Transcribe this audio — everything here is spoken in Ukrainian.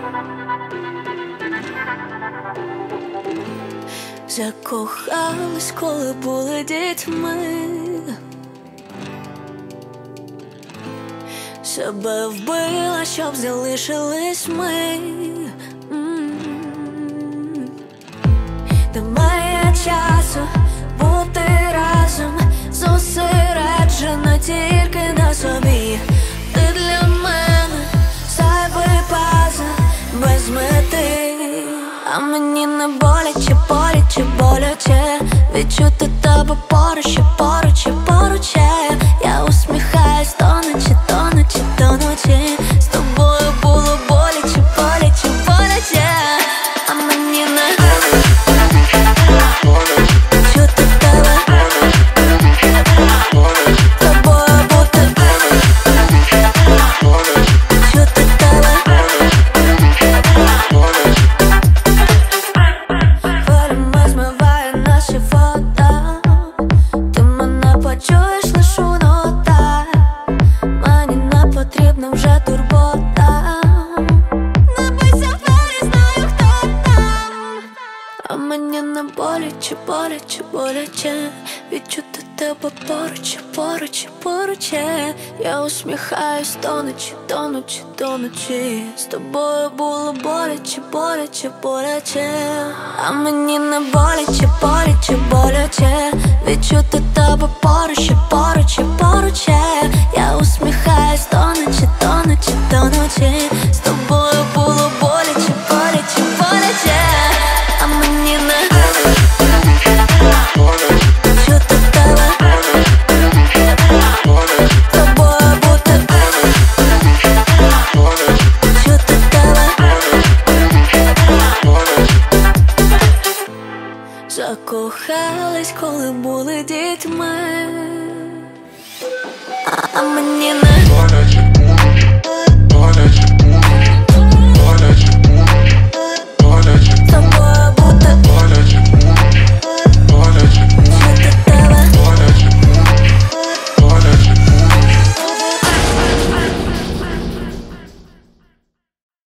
Закохались, коли були дітьми, себе вбила, щоб залишились ми. Немає часу бути разом, зосереджена тільки на собі. Ти для мене зайвий пазл без мети. А мені не боляче, боляче, боляче відчути тебе поруч, поруч, поруч. Я усміхаюсь до ночі, до ночі, до ночі. З тобою було боляче, боляче, боляче. А мені не чути тебе, з тобою бути, чути тебе. Хвилями змиває наші фото, ти мене почуєш лиш у нотах. Мені не потрібна вже турбота. Не бийся двері, знаю, хто там. А мені не боляче, боляче, боляче відчути тебе поруч, поруч, поруч. Я усміхаюсь до ночі, до ночі, до ночі. З тобою було боляче, боляче, боляче. А мені не боляче, боляче, боляче відчути тебе поруч, поруч, поруч. Я усміхаюсь до ночі, до ночі, до ночі. З тобою було боляче, боляче, боляче. А мені не чути тебе, з тобою бути, чути тебе. Закохались, коли були дітьми, а мені не